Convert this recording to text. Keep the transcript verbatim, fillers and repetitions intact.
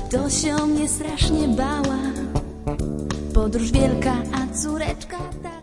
to się mnie strasznie bała. Podróż wielka, a córeczka ta